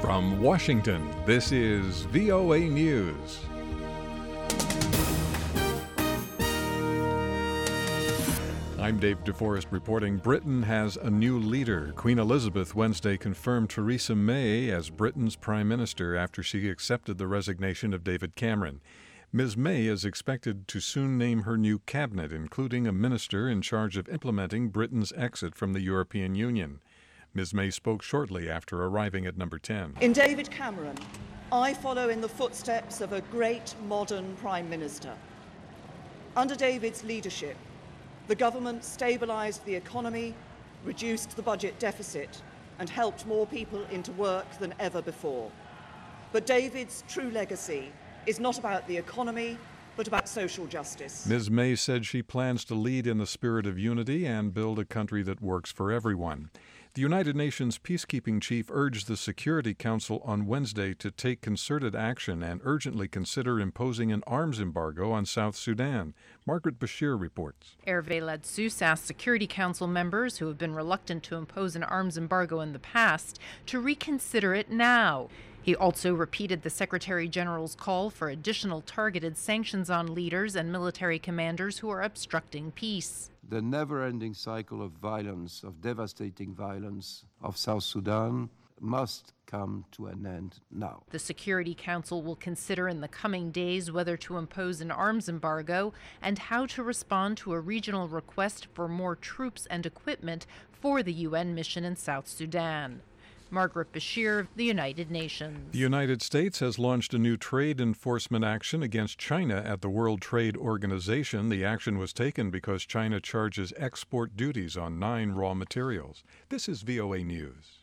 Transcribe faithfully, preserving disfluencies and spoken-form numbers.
From Washington, this is V O A News. I'm Dave DeForest reporting Britain has a new leader. Queen Elizabeth Wednesday confirmed Theresa May as Britain's Prime Minister after she accepted the resignation of David Cameron. Miz May is expected to soon name her new cabinet, including a minister in charge of implementing Britain's exit from the European Union. Miz May spoke shortly after arriving at number ten. In David Cameron, I follow in the footsteps of a great modern Prime Minister. Under David's leadership, the government stabilised the economy, reduced the budget deficit, and helped more people into work than ever before. But David's true legacy is not about the economy, but about social justice. Miz May said she plans to lead in the spirit of unity and build a country that works for everyone. The United Nations peacekeeping chief urged the Security Council on Wednesday to take concerted action and urgently consider imposing an arms embargo on South Sudan. Margaret Bashir reports. Hervé Ladsous asked Security Council members who have been reluctant to impose an arms embargo in the past to reconsider it now. He also repeated the Secretary General's call for additional targeted sanctions on leaders and military commanders who are obstructing peace. The never-ending cycle of violence, of devastating violence of South Sudan must come to an end now. The Security Council will consider in the coming days whether to impose an arms embargo and how to respond to a regional request for more troops and equipment for the U N mission in South Sudan. Margaret Bashir, the United Nations. The United States has launched a new trade enforcement action against China at the World Trade Organization. The action was taken because China charges export duties on nine raw materials. This is V O A News.